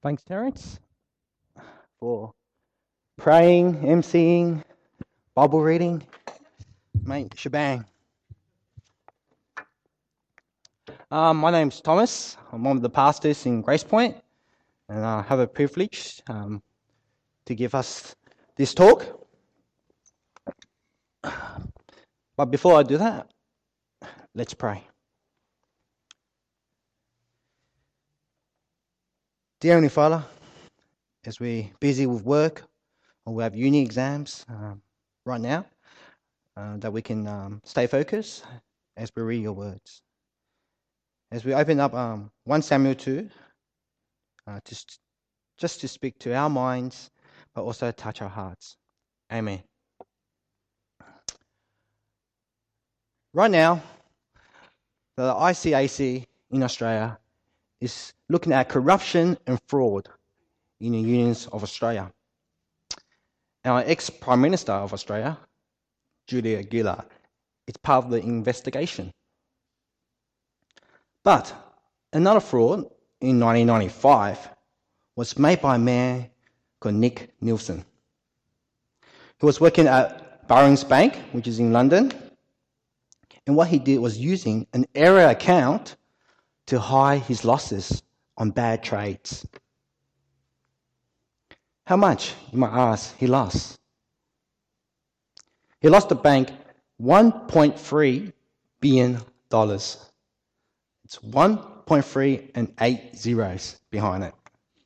Thanks, Terence, for praying, emceeing, Bible reading. Mate, shebang. My name's Thomas. I'm one of the pastors in Grace Point, and I have a privilege to give us this talk. But before I do that, let's pray. Dear Heavenly Father, as we're busy with work or we have uni exams right now, that we can stay focused as we read your words. As we open up 1 Samuel 2, just to speak to our minds, but also touch our hearts. Amen. Right now, the ICAC in Australia is looking at corruption and fraud in the unions of Australia. Our ex-Prime Minister of Australia, Julia Gillard, is part of the investigation. But another fraud in 1995 was made by a man called Nick Nielsen. He was working at Barings Bank, which is in London, and what he did was using an error account to hide his losses on bad trades. How much, you might ask, he lost? He lost the bank $1.3 billion. It's 1.3 and 8 zeros behind it.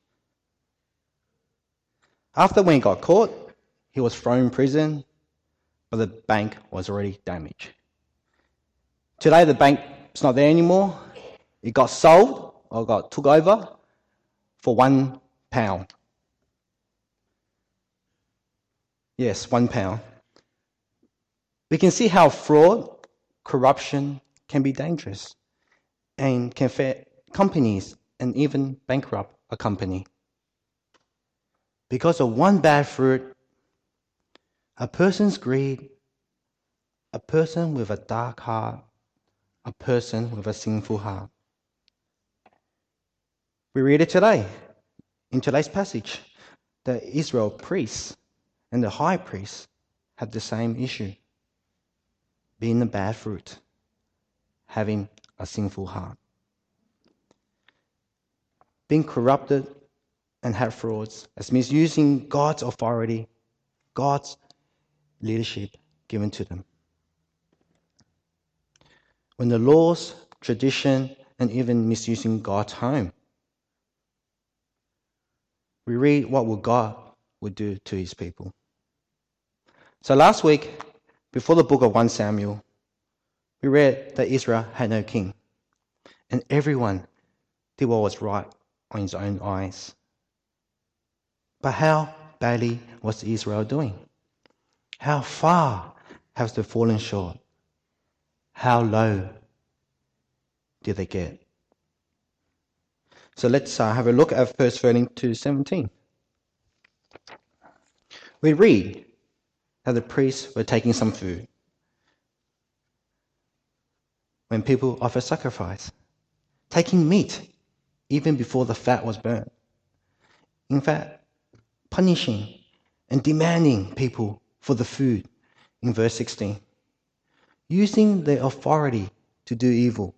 After when he got caught, he was thrown in prison, but the bank was already damaged. Today the bank's not there anymore. It got sold or got took over for £1. Yes, £1. We can see how fraud, corruption can be dangerous and can affect companies and even bankrupt a company. Because of one bad fruit, a person's greed, a person with a dark heart, a person with a sinful heart. We read it today, in today's passage. The Israel priests and the high priest had the same issue, being a bad fruit, having a sinful heart. Being corrupted and had frauds as misusing God's authority, God's leadership given to them. When the laws, tradition, and even misusing God's home. We read what God would do to his people. So last week, before the book of 1 Samuel, we read that Israel had no king, and everyone did what was right on his own eyes. But how badly was Israel doing? How far have they fallen short? How low did they get? So let's have a look at verse 13 to 17. We read that the priests were taking some food when people offer sacrifice, taking meat even before the fat was burnt. In fact, punishing and demanding people for the food in verse 16, using their authority to do evil.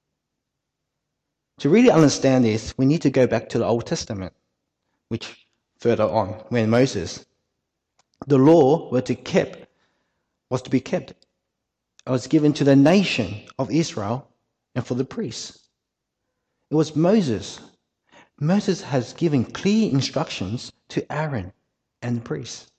To really understand this, we need to go back to the Old Testament, which further on, when Moses, the law was to be kept. It was given to the nation of Israel and for the priests. It was Moses. Moses has given clear instructions to Aaron and the priests.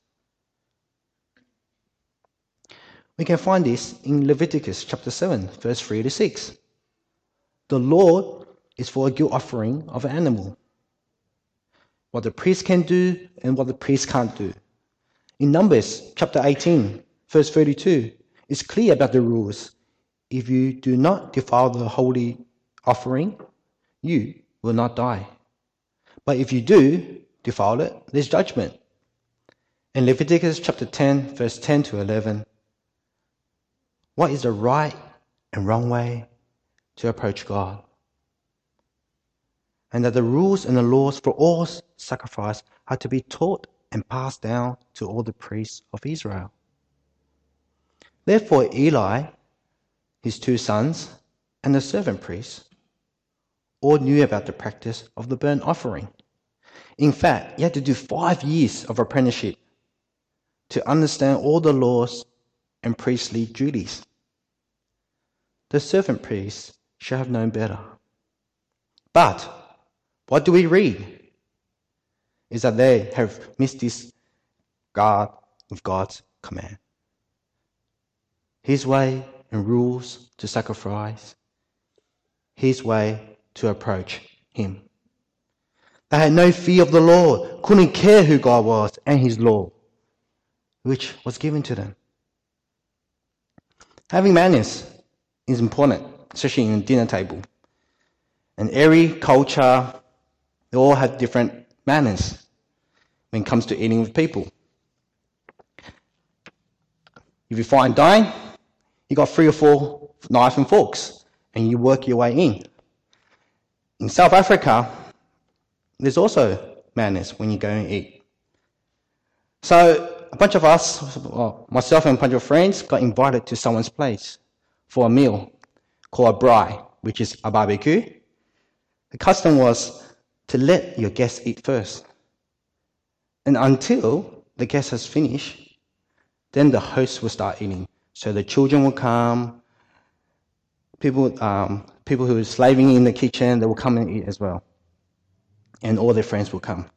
We can find this in Leviticus chapter 7, verse 3 to 6. The Lord is for a guilt offering of an animal. What the priest can do and what the priest can't do. In Numbers chapter 18, verse 32, it's clear about the rules. If you do not defile the holy offering, you will not die. But if you do defile it, there's judgment. In Leviticus chapter 10, verse 10 to 11, what is the right and wrong way to approach God? and that the rules and the laws for all sacrifice had to be taught and passed down to all the priests of Israel. Therefore Eli, his 2 sons, and the servant priests all knew about the practice of the burnt offering. In fact, you had to do 5 years of apprenticeship to understand all the laws and priestly duties. The servant priests should have known better. But what do we read? Is that they have misdisregarded with God's command. His way and rules to sacrifice. His way to approach him. They had no fear of the Lord, couldn't care who God was and his law, which was given to them. Having manners is important, especially in a dinner table. And every culture, they all have different manners when it comes to eating with people. If you fine dine, you got 3 or 4 knives and forks, and you work your way in. In South Africa, there's also manners when you go and eat. So a bunch of us, myself and a bunch of friends, got invited to someone's place for a meal called a braai, which is a barbecue. The custom was to let your guests eat first. And until the guest has finished, then the host will start eating. So the children will come, people who are slaving in the kitchen, they will come and eat as well. And all their friends will come.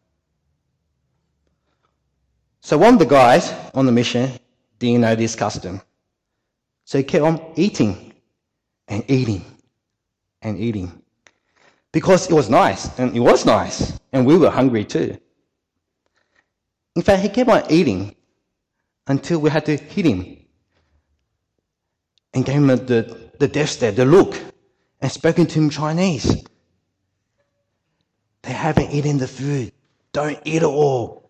So one of the guys on the mission didn't know this custom. So he kept on eating and eating and eating. Because it was nice, and it was nice, and we were hungry too. In fact, he kept on eating until we had to hit him and gave him the death stare, the look, and spoken to him Chinese. They haven't eaten the food. Don't eat it all.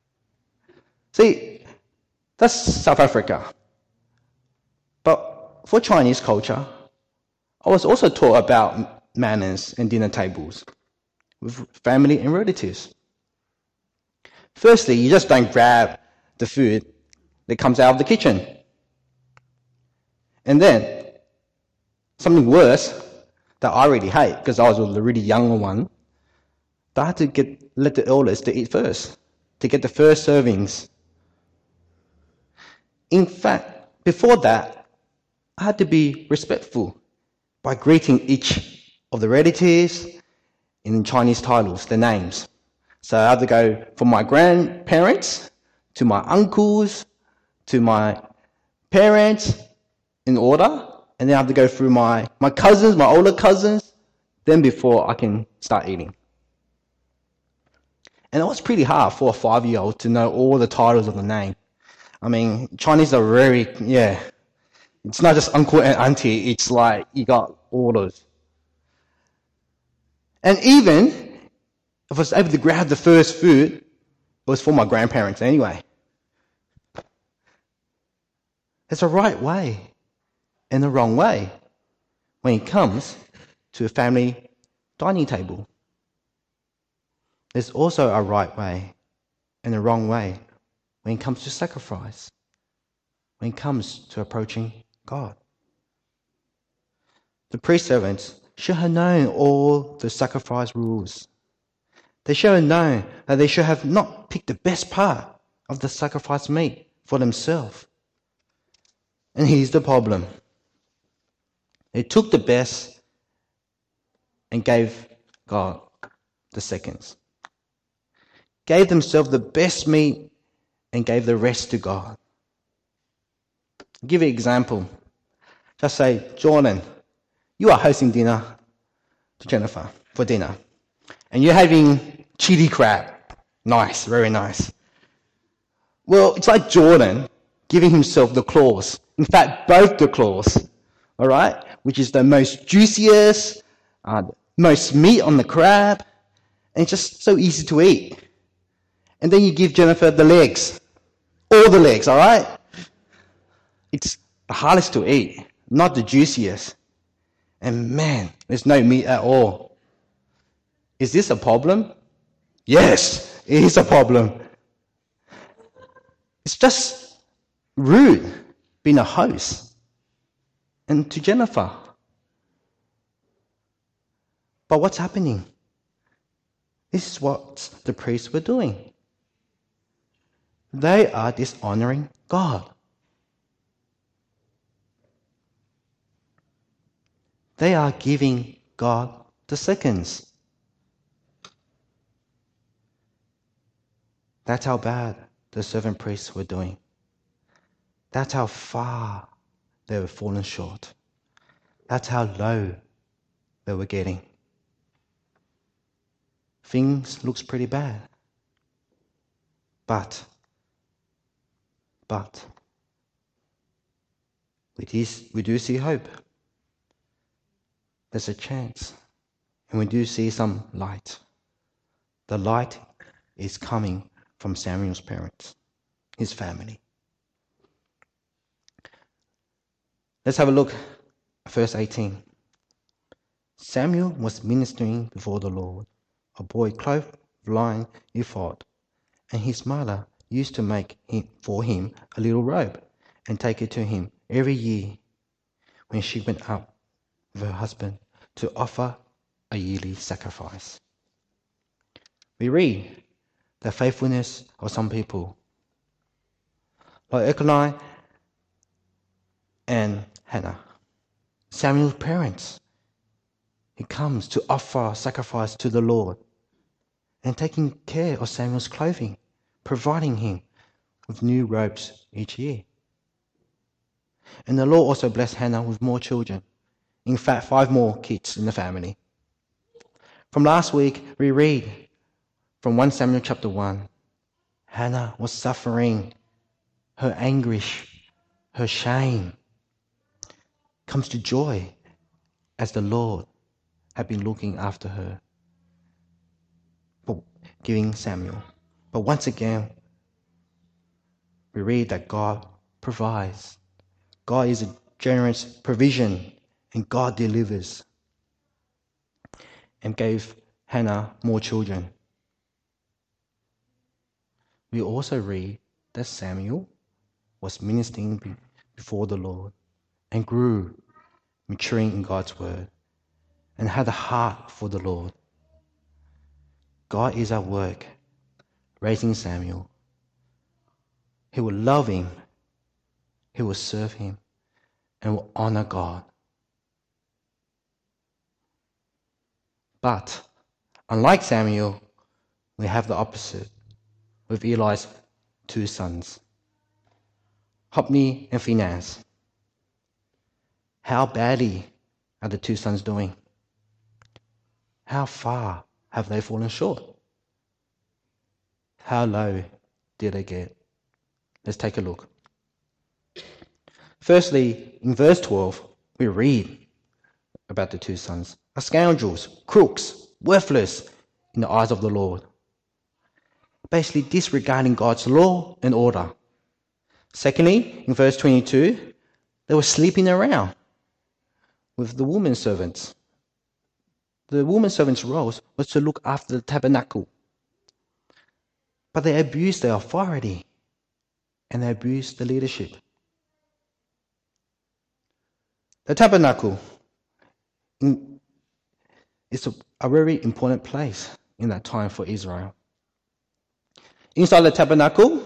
See, that's South Africa. But for Chinese culture, I was also taught about manners and dinner tables with family and relatives. Firstly, you just don't grab the food that comes out of the kitchen. And then, something worse that I really hate, because I was the really younger one, I had to let the elders to eat first, to get the first servings. In fact, before that, I had to be respectful by greeting each of the relatives in Chinese titles, their names. So I had to go from my grandparents to my uncles to my parents in order, and then I have to go through my cousins, my older cousins, then before I can start eating. And it was pretty hard for a 5-year-old to know all the titles of the name. I mean, Chinese are very, it's not just uncle and auntie, it's like you got all those. And even if I was able to grab the first food, it was for my grandparents anyway. There's a right way and a wrong way when it comes to a family dining table. There's also a right way and a wrong way when it comes to sacrifice, when it comes to approaching God. The priest servants should have known all the sacrifice rules. They should have known that they should have not picked the best part of the sacrifice meat for themselves. And here's the problem. They took the best and gave God the seconds. Gave themselves the best meat and gave the rest to God. I'll give you an example. Just say, Jordan, you are hosting dinner to Jennifer for dinner. And you're having chili crab. Nice, very nice. Well, it's like Jordan giving himself the claws. In fact, both the claws. All right? Which is the most juiciest, most meat on the crab. And it's just so easy to eat. And then you give Jennifer the legs. All the legs, all right? It's the hardest to eat, not the juiciest. And man, there's no meat at all. Is this a problem? Yes, it is a problem. It's just rude being a host. And to Jennifer. But what's happening? This is what the priests were doing. They are dishonoring God. They are giving God the seconds. That's how bad the servant priests were doing. That's how far they were falling short. That's how low they were getting. Things looks pretty bad. But we do see hope. There's a chance. And we do see some light. The light is coming from Samuel's parents, his family. Let's have a look at verse 18. Samuel was ministering before the Lord, a boy clothed with linen ephod, and his mother used to make for him a little robe and take it to him every year when she went up with her husband to offer a yearly sacrifice. We read the faithfulness of some people, like Elkanah and Hannah, Samuel's parents. He comes to offer sacrifice to the Lord and taking care of Samuel's clothing, providing him with new robes each year. And the Lord also blessed Hannah with more children. In fact, 5 more kids in the family. From last week, we read from 1 Samuel chapter 1, Hannah was suffering. Her anguish, her shame comes to joy as the Lord had been looking after her, giving Samuel. But once again, we read that God provides. God is a generous provision, and God delivers, and gave Hannah more children. We also read that Samuel was ministering before the Lord and grew, maturing in God's word, and had a heart for the Lord. God is at work, raising Samuel. He will love him, he will serve him, and will honor God. But, unlike Samuel, we have the opposite with Eli's 2 sons, Hophni and Phinehas. How badly are the 2 sons doing? How far have they fallen short? How low did they get? Let's take a look. Firstly, in verse 12, we read about the 2 sons are scoundrels, crooks, worthless in the eyes of the Lord. Basically disregarding God's law and order. Secondly, in verse 22, they were sleeping around with the women servants. The woman servants' role was to look after the tabernacle. But they abused their authority and they abused the leadership. The tabernacle is a very important place in that time for Israel. Inside the tabernacle,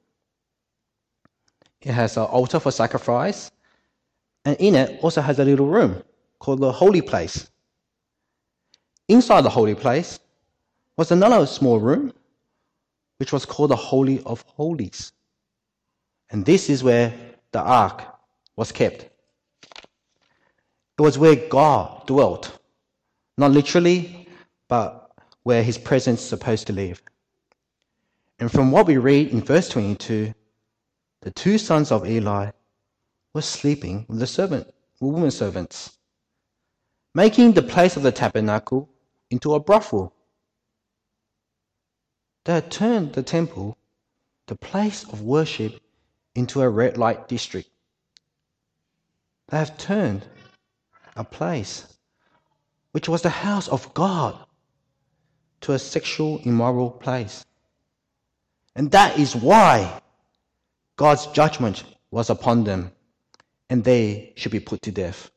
it has an altar for sacrifice, and in it also has a little room called the holy place. Inside the holy place was another small room, which was called the Holy of Holies. And this is where the ark was kept. It was where God dwelt, not literally, but where his presence is supposed to live. And from what we read in verse 22, the 2 sons of Eli were sleeping with the women servants, making the place of the tabernacle into a brothel. They had turned the temple, the place of worship, into a red light district. They have turned a place which was the house of God to a sexual immoral place. And that is why God's judgment was upon them, and they should be put to death.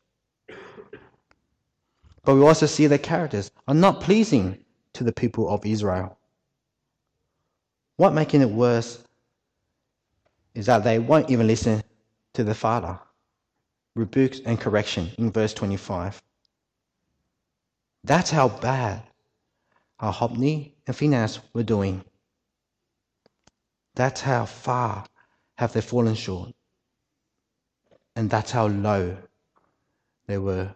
But we also see their characters are not pleasing to the people of Israel. What making it worse is that they won't even listen to their father. Rebuke and correction in verse 25. That's how bad our Hophni and Phinehas were doing. That's how far have they fallen short. And that's how low they were.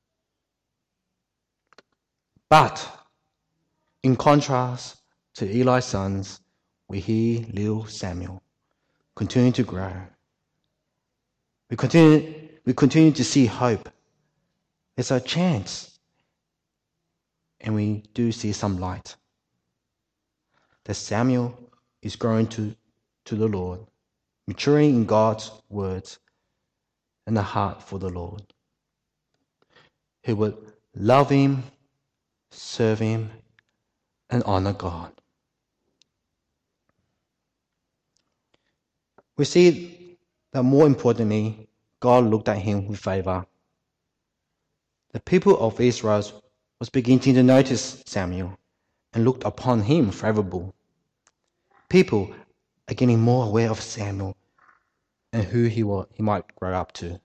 But in contrast to Eli's sons, we hear little Samuel continue to grow. We continue to see hope. There's a chance. And we do see some light. That Samuel is growing to the Lord, maturing in God's words and a heart for the Lord. He would love him, serve him, and honor God. We see that more importantly, God looked at him with favor. The people of Israel was beginning to notice Samuel and looked upon him favorable. People are getting more aware of Samuel and who he might grow up to.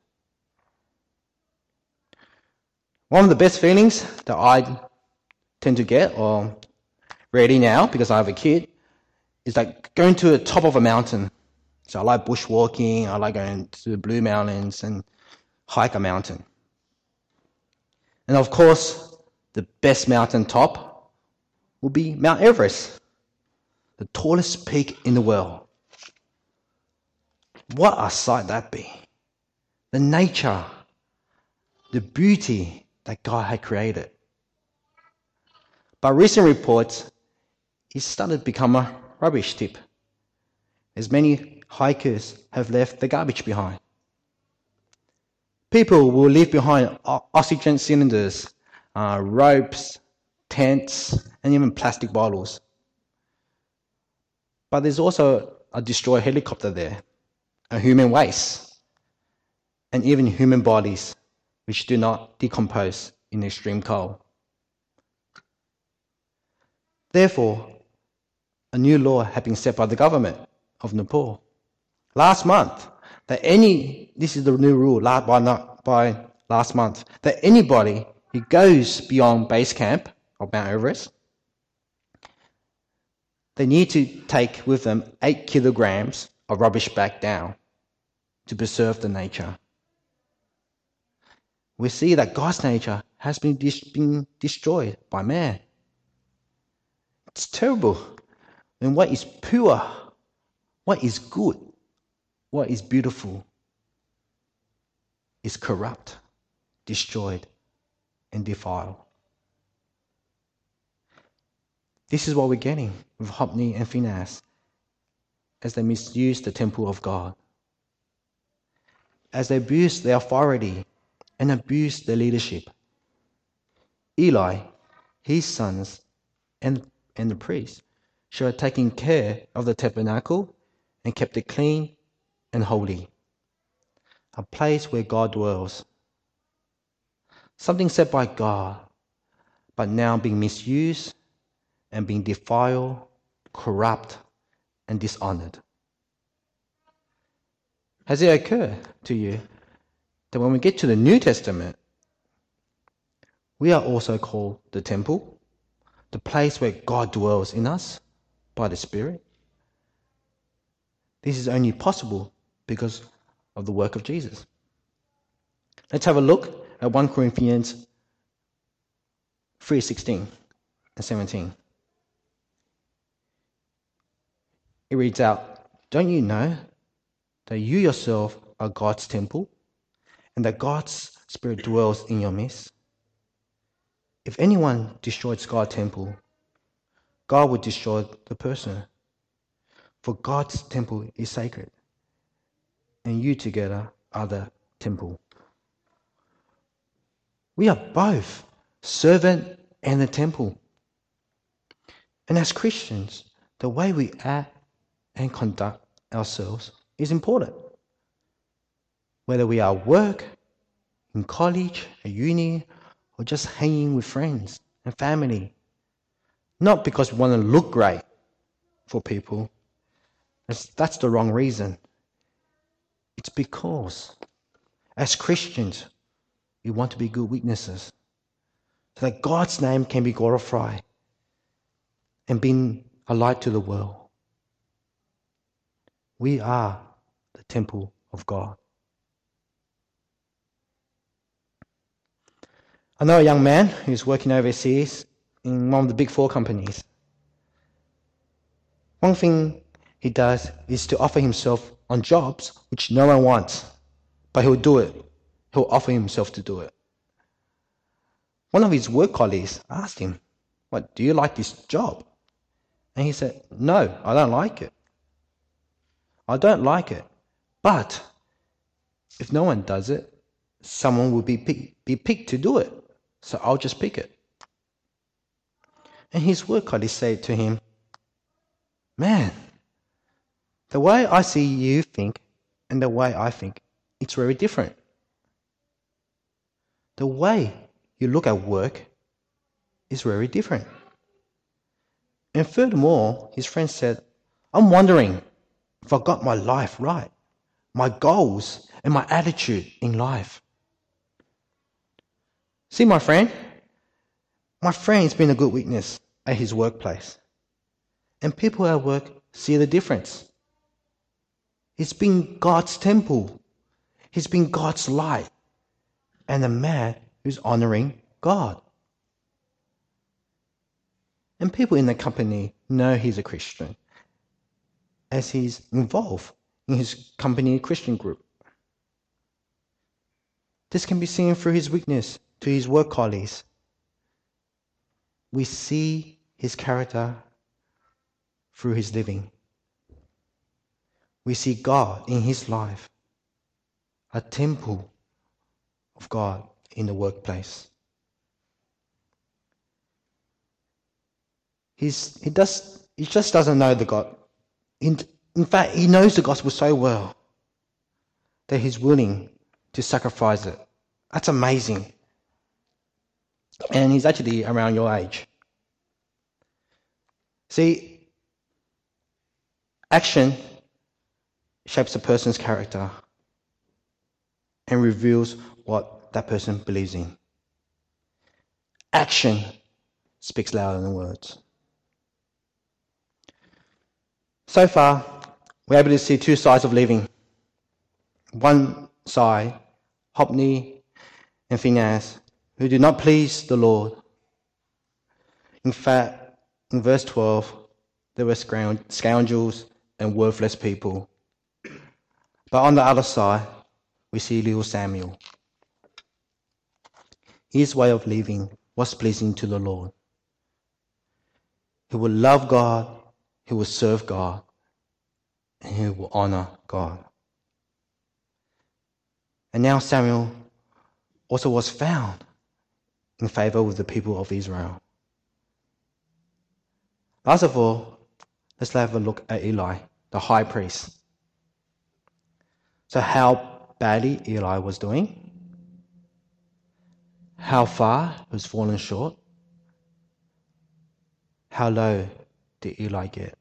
One of the best feelings that I tend to get, or rarely now because I have a kid, is like going to the top of a mountain. So I like bushwalking, I like going to the Blue Mountains and hike a mountain. And of course, the best mountain top will be Mount Everest, the tallest peak in the world. What a sight that be. The nature, the beauty that God had created. But recent reports, it started to become a rubbish tip, as many hikers have left the garbage behind. People will leave behind oxygen cylinders, ropes, tents, and even plastic bottles. But there's also a destroyed helicopter there, a human waste, and even human bodies which do not decompose in extreme cold. Therefore, a new law had been set by the government of Nepal last month this is the new rule by last month, that anybody who goes beyond base camp of Mount Everest, they need to take with them 8 kilograms of rubbish back down to preserve the nature. We see that God's nature has been destroyed by man. It's terrible. And what is pure, what is good, what is beautiful is corrupt, destroyed, and defiled. This is what we're getting with Hophni and Phinehas as they misuse the temple of God, as they abuse their authority and abuse their leadership. Eli, his sons, and the priests should have taken care of the tabernacle and kept it clean and holy, a place where God dwells. Something set by God, but now being misused and being defiled, corrupt, and dishonored. Has it occurred to you that when we get to the New Testament, we are also called the temple, the place where God dwells in us by the Spirit? This is only possible because of the work of Jesus. Let's have a look at 1 Corinthians 3:16 and 17. It reads out, "Don't you know that you yourself are God's temple and that God's Spirit dwells in your midst? If anyone destroys God's temple, God will destroy the person. For God's temple is sacred, and you together are the temple." We are both servant and the temple. And as Christians, the way we act and conduct ourselves is important. Whether we are at work, in college, at uni, or just hanging with friends and family. Not because we want to look great for people. That's the wrong reason. It's because as Christians, we want to be good witnesses so that God's name can be glorified and be a light to the world. We are the temple of God. I know a young man who's working overseas in one of the big 4 companies. One thing he does is to offer himself on jobs which no one wants, but he'll do it. He'll offer himself to do it. One of his work colleagues asked him, "What, do you like this job?" And he said, "No, I don't like it. I don't like it. But if no one does it, someone will be picked to do it. So I'll just pick it." And his work colleague said to him, "Man, the way I see you think and the way I think, it's very different. The way you look at work is very different." And furthermore, his friend said, "I'm wondering if I got my life right, my goals and my attitude in life." See, my friend's been a good witness at his workplace. And people at work see the difference. He's been God's temple. He's been God's light. And a man who's honoring God. And people in the company know he's a Christian as he's involved in his company Christian group. This can be seen through his witness to his work colleagues. We see his character through his living. We see God in his life, a temple of God in the workplace. He just doesn't know the God. In fact, he knows the gospel so well that he's willing to sacrifice it. That's amazing. And he's actually around your age. See, action shapes a person's character and reveals what that person believes in. Action speaks louder than words. So far, we're able to see 2 sides of living. One side, Hophni and Phinehas, who did not please the Lord. In fact, in verse 12, they were scoundrels and worthless people. But on the other side, we see little Samuel. His way of living was pleasing to the Lord. He would love God, he would serve God, and he will honor God. And now Samuel also was found in favor with the people of Israel. Last of all, let's have a look at Eli, the high priest. So how badly Eli was doing, how far he was fallen short, how low did Eli get?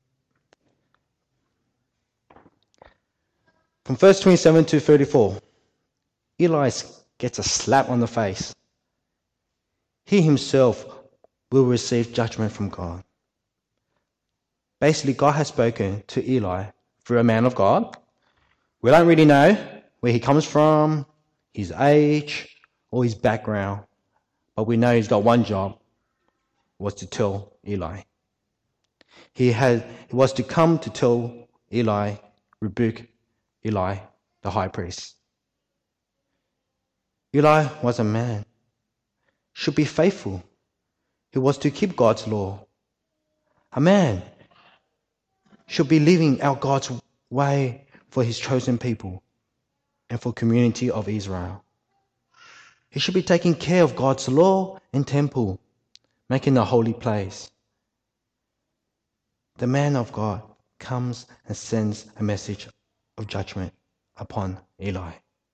From verse 27 to 34, Eli gets a slap on the face. He himself will receive judgment from God. Basically, God has spoken to Eli through a man of God. We don't really know where he comes from, his age, or his background, but we know he's got one job, was to tell Eli. He was to come to tell Eli, rebuke Eli, the high priest. Eli was a man, should be faithful. He was to keep God's law. A man should be living out God's way for his chosen people and for community of Israel. He should be taking care of God's law and temple, making a holy place. the man of God comes and sends a message of judgment upon Eli.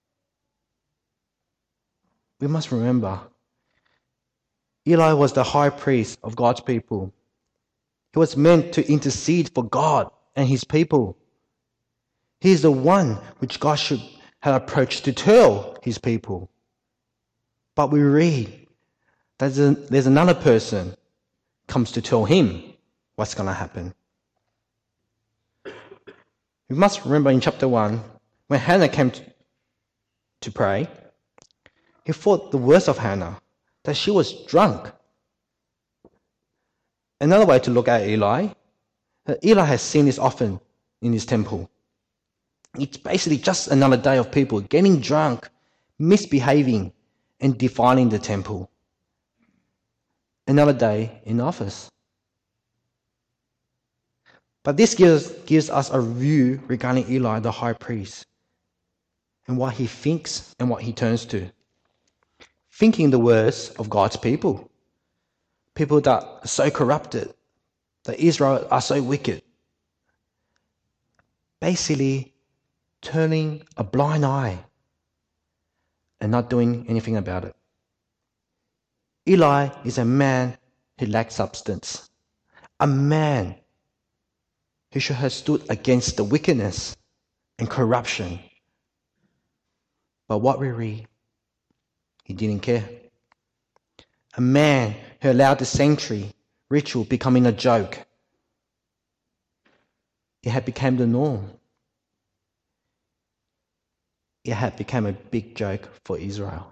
We must remember, Eli was the high priest of God's people. He was meant to intercede for God and his people. He is the one which God should have approached to tell his people. But we read that there's another person comes to tell him what's going to happen. We must remember in chapter 1, when Hannah came to pray, he thought the worst of Hannah, that she was drunk. Another way to look at Eli, that Eli has seen this often in his temple. It's basically just another day of people getting drunk, misbehaving, and defiling the temple. Another day in office. But this gives us a view regarding Eli, the high priest, and what he thinks and what he turns to. Thinking the worst of God's people. People that are so corrupted, that Israel are so wicked. Basically, turning a blind eye and not doing anything about it. Eli is a man who lacks substance. A man who should have stood against the wickedness and corruption. But what we read, he didn't care. A man who allowed the sanctuary ritual becoming a joke. It had become the norm. It had become a big joke for Israel.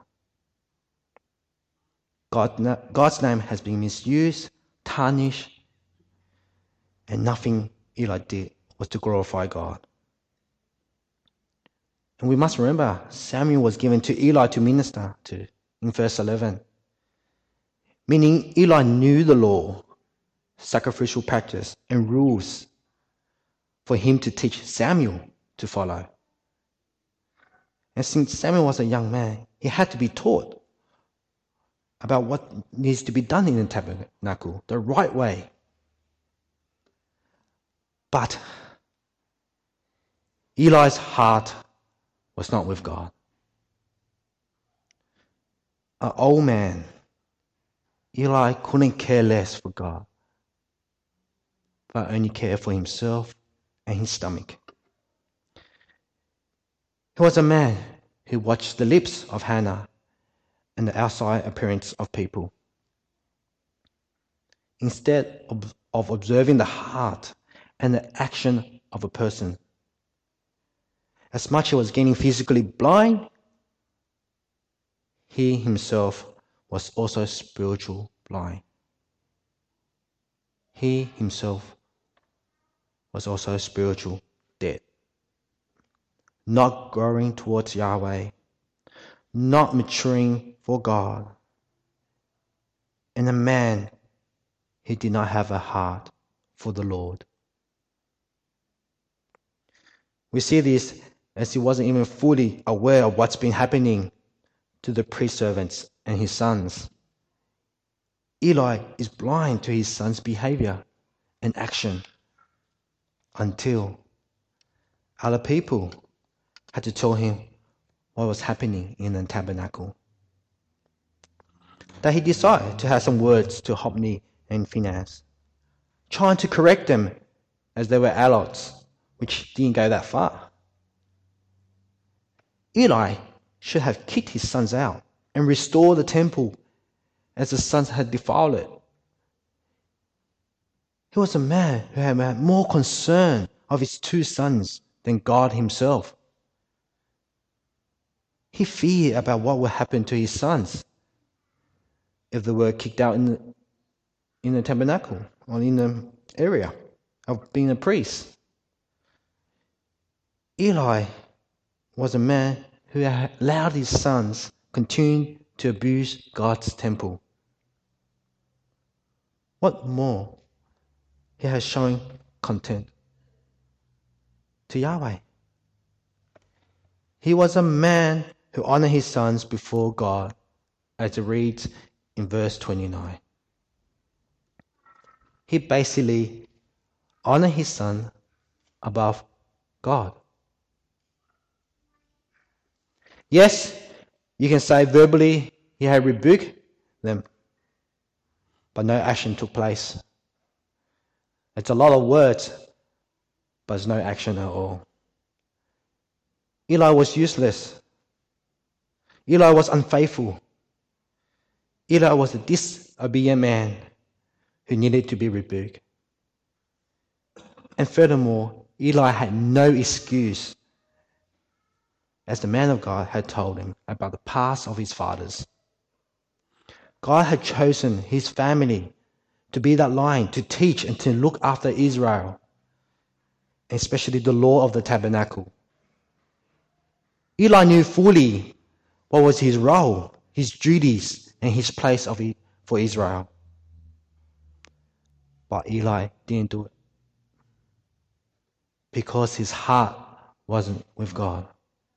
God's name has been misused, tarnished, and nothing Eli did was to glorify God. And we must remember, Samuel was given to Eli to minister to in verse 11. Meaning Eli knew the law, sacrificial practice, and rules for him to teach Samuel to follow. And since Samuel was a young man, he had to be taught about what needs to be done in the tabernacle, the right way. But Eli's heart was not with God. An old man, Eli couldn't care less for God, but only care for himself and his stomach. He was a man who watched the lips of Hannah and the outside appearance of people, instead of observing the heart and the action of a person. As much as he was getting physically blind, he himself was also spiritual blind. He himself was also spiritual dead. Not growing towards Yahweh, not maturing for God. And a man who did not have a heart for the Lord. We see this as he wasn't even fully aware of what's been happening to the priest servants and his sons. Eli is blind to his son's behavior and action until other people had to tell him what was happening in the tabernacle. That he decided to have some words to Hophni and Phinehas, trying to correct them as they were adults, which didn't go that far. Eli should have kicked his sons out and restored the temple as the sons had defiled it. He was a man who had more concern of his two sons than God himself. He feared about what would happen to his sons if they were kicked out in the tabernacle or in the area of being a priest. Eli was a man who allowed his sons continue to abuse God's temple. What more? He has shown contempt to Yahweh. He was a man who honored his sons before God, as it reads in verse 29. He basically honor his son above God. Yes, you can say verbally he had rebuked them, but no action took place. It's a lot of words, but there's no action at all. Eli was useless. Eli was unfaithful. Eli was a disobedient man who needed to be rebuked. And furthermore, Eli had no excuse, as the man of God had told him about the past of his fathers. God had chosen his family to be that line, to teach and to look after Israel, especially the law of the tabernacle. Eli knew fully what was his role, his duties, and his place for Israel. But Eli didn't do it because his heart wasn't with God.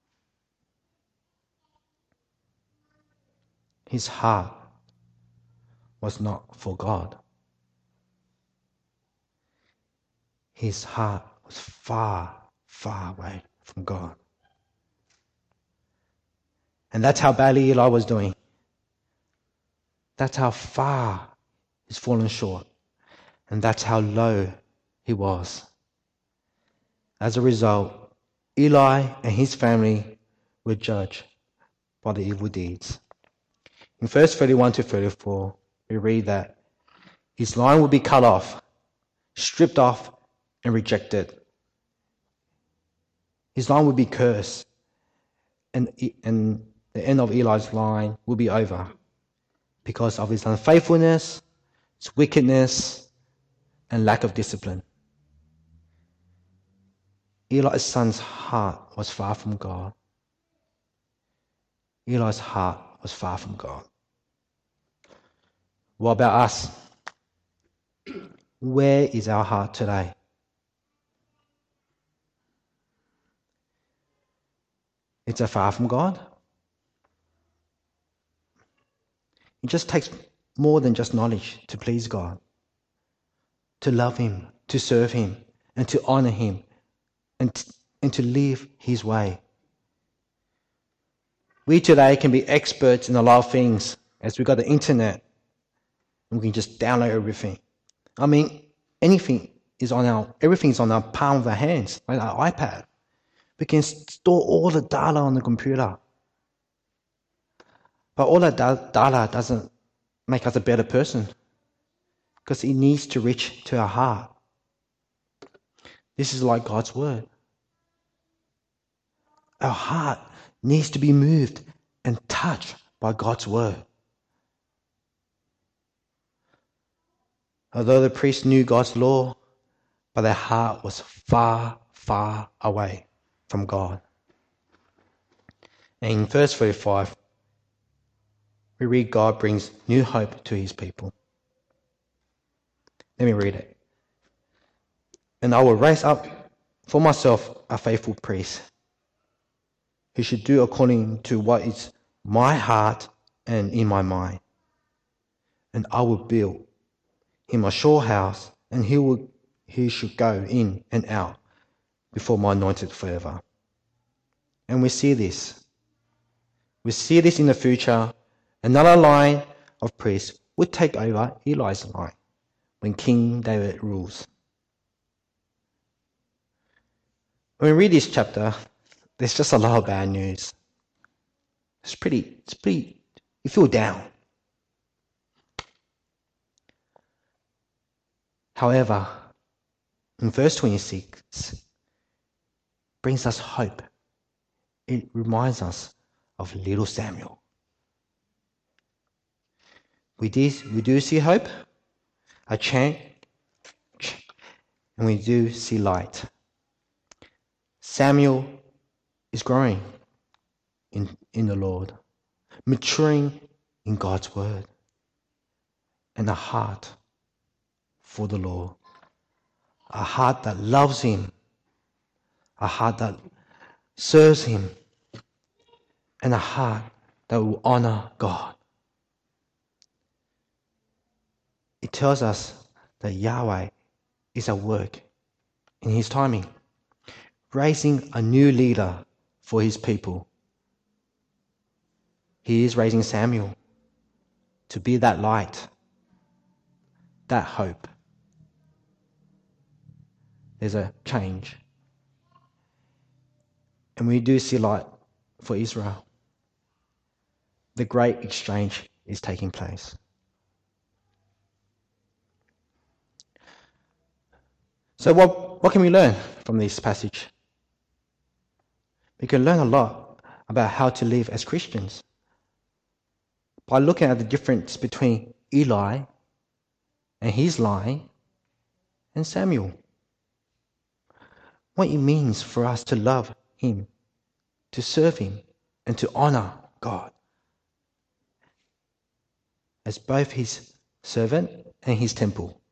His heart was not for God. His heart was far, far away from God. And that's how badly Eli was doing. That's how far he's fallen short. And that's how low he was. As a result, Eli and his family were judged by the evil deeds. In verse 31 to 34, we read that his line would be cut off, stripped off, and rejected. His line would be cursed, and the end of Eli's line will be over because of his unfaithfulness, his wickedness, and lack of discipline. Eli's son's heart was far from God. Eli's heart was far from God. What about us? Where is our heart today? Is it far from God? It just takes more than just knowledge to please God, to love him, to serve him, and to honor him, and to live his way. We today can be experts in a lot of things as we've got the internet and we can just download everything. I mean, everything's on our palm of our hands, like our iPad. We can store all the data on the computer. But all that data doesn't make us a better person because it needs to reach to our heart. This is like God's word. Our heart needs to be moved and touched by God's word. Although the priests knew God's law, but their heart was far, far away from God. And in verse 35, we read God brings new hope to his people. Let me read it. And I will raise up for myself a faithful priest who should do according to what is my heart and in my mind. And I will build him a sure house, and he should go in and out before my anointed forever. And we see this. We see this in the future. Another line of priests would take over Eli's line when King David rules. When we read this chapter, there's just a lot of bad news. It's pretty, you feel down. However, in verse 26, brings us hope. It reminds us of little Samuel. We do see hope, a change, and we do see light. Samuel is growing in the Lord, maturing in God's word, and a heart for the Lord, a heart that loves him, a heart that serves him, and a heart that will honor God. It tells us that Yahweh is at work in his timing, raising a new leader for his people. He is raising Samuel to be that light, that hope. There's a change. And we do see light for Israel. The great exchange is taking place. So what can we learn from this passage? We can learn a lot about how to live as Christians by looking at the difference between Eli and his line and Samuel. What it means for us to love him, to serve him, and to honor God as both his servant and his temple.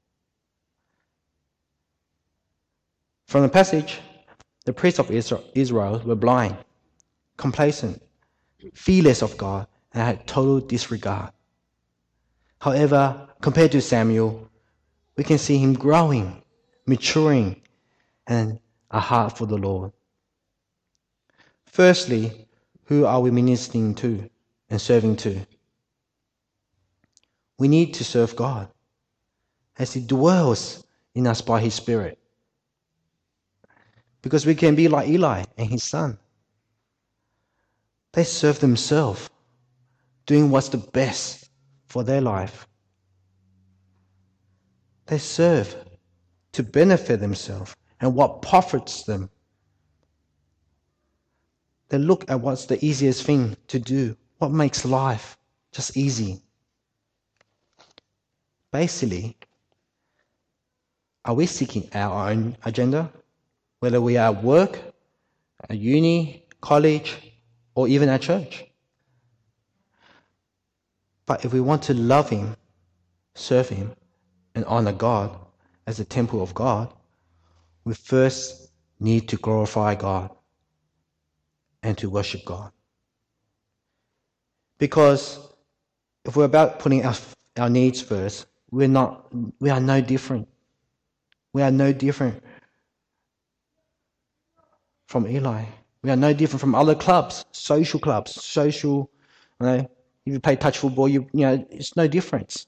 From the passage, the priests of Israel were blind, complacent, fearless of God, and had total disregard. However, compared to Samuel, we can see him growing, maturing, and a heart for the Lord. Firstly, who are we ministering to and serving to? We need to serve God as he dwells in us by his Spirit. Because we can be like Eli and his son. They serve themselves, doing what's the best for their life. They serve to benefit themselves and what profits them. They look at what's the easiest thing to do, what makes life just easy. Basically, are we seeking our own agenda? Whether we are at work, at uni, college, or even at church. But if we want to love him, serve him, and honor God as the temple of God, we first need to glorify God and to worship God. Because if we're about putting our needs first, we are no different. We are no different from Eli. We are no different from other clubs, social, if you play touch football, it's no difference.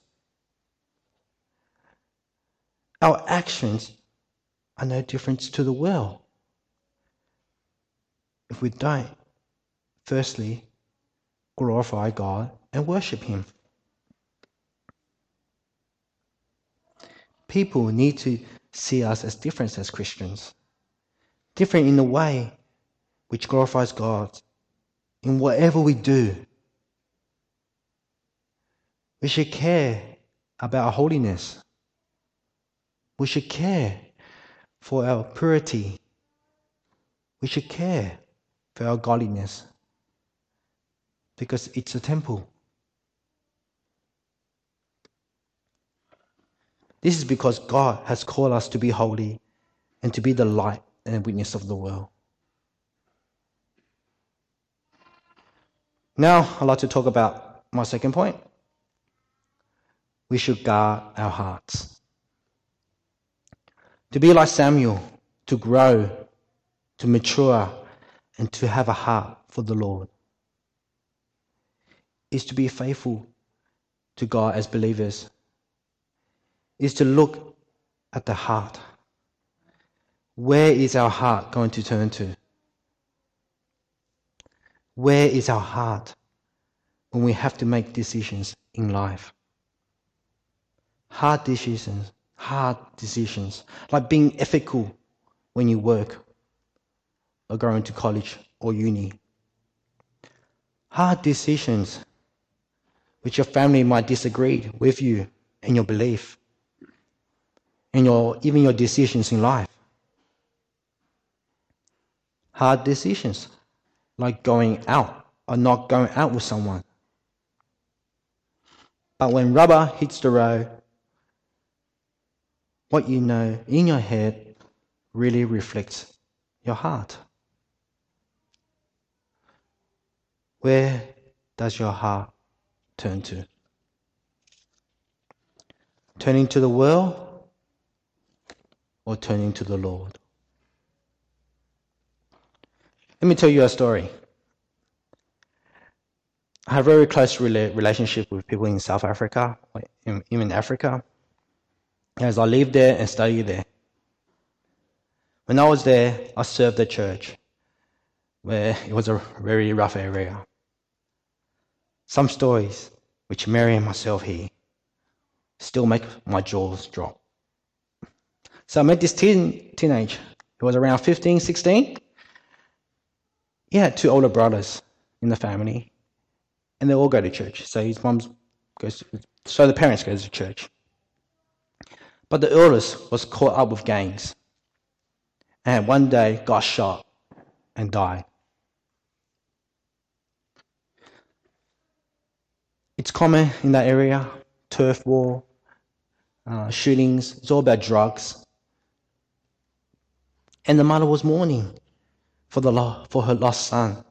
Our actions are no difference to the world. If we don't, firstly, glorify God and worship him. People need to see us as different as Christians. Different in a way which glorifies God in whatever we do. We should care about our holiness. We should care for our purity. We should care for our godliness. Because it's a temple. This is because God has called us to be holy and to be the light and witness of the world. Now, I'd like to talk about my second point. We should guard our hearts. To be like Samuel, to grow, to mature, and to have a heart for the Lord is to be faithful to God as believers, is to look at the heart. Where is our heart going to turn to? Where is our heart when we have to make decisions in life? Hard decisions, like being ethical when you work or going to college or uni. Hard decisions which your family might disagree with you and your belief and even your decisions in life. Hard decisions like going out or not going out with someone. But when rubber hits the road, what you know in your head really reflects your heart. Where does your heart turn to? Turning to the world or turning to the Lord? Let me tell you a story. I have a very close relationship with people in South Africa, even Africa, as I live there and study there. When I was there, I served the church, where it was a very rough area. Some stories, which Mary and myself hear, still make my jaws drop. So I met this teenage, he was around 15, 16. He had 2 older brothers in the family, and they all go to church. So his so the parents go to church. But the eldest was caught up with gangs, and one day got shot and died. It's common in that area, turf war, shootings, it's all about drugs. And the mother was mourning for her lost son.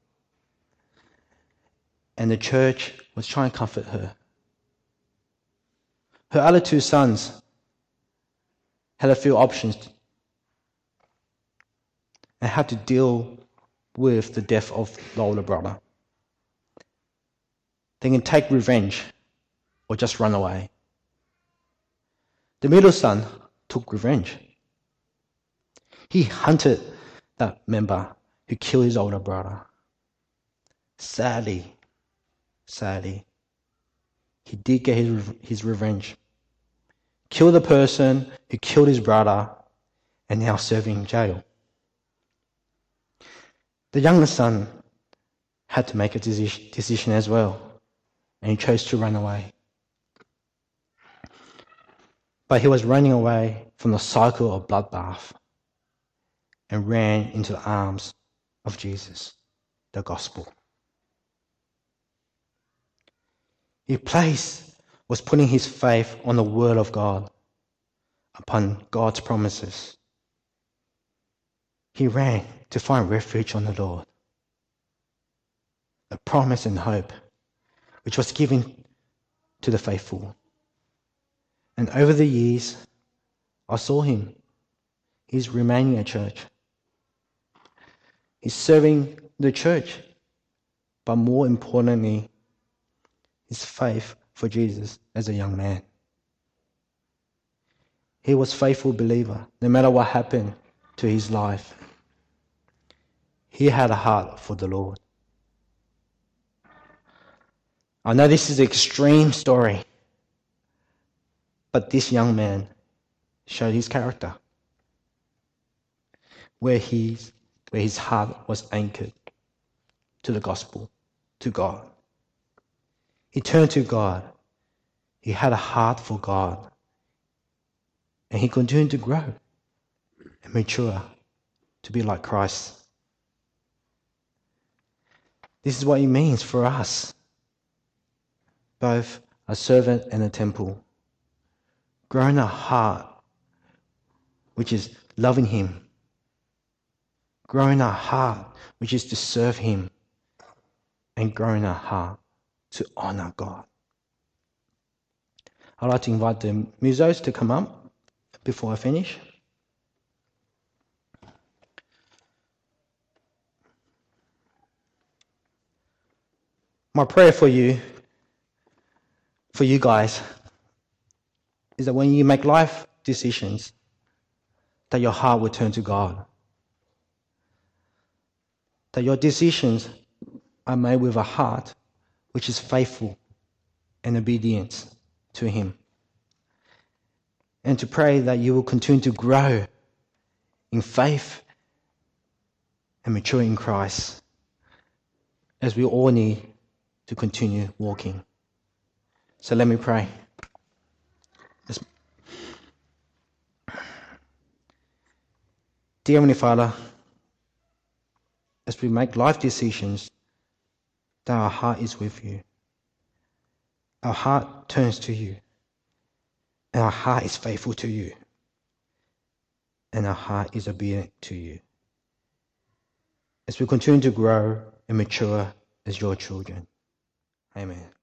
And the church was trying to comfort her. Her other 2 sons had a few options and had to deal with the death of the older brother. They can take revenge or just run away. The middle son took revenge. He hunted that member who killed his older brother. Sadly, he did get his revenge. Killed the person who killed his brother and now serving in jail. The younger son had to make a decision as well, and he chose to run away. But he was running away from the cycle of bloodbath and ran into the arms of Jesus, the gospel. His place was putting his faith on the word of God, upon God's promises. He ran to find refuge on the Lord, a promise and hope which was given to the faithful. And over the years, I saw him. He's remaining at church. He's serving the church, but more importantly, his faith for Jesus as a young man. He was a faithful believer, no matter what happened to his life. He had a heart for the Lord. I know this is an extreme story, but this young man showed his character, where his heart was anchored to the gospel, to God. He turned to God. He had a heart for God. And he continued to grow and mature to be like Christ. This is what it means for us, both a servant and a temple. Growing a heart which is loving him. Growing a heart which is to serve him. And growing a heart to honor God. I'd like to invite the musos to come up before I finish. My prayer for you guys, is that when you make life decisions, that your heart will turn to God. That your decisions are made with a heart which is faithful and obedient to him. And to pray that you will continue to grow in faith and mature in Christ, as we all need to continue walking. So let me pray. Dear Heavenly Father, as we make life decisions, that our heart is with you. Our heart turns to you. And our heart is faithful to you. And our heart is obedient to you. As we continue to grow and mature as your children. Amen.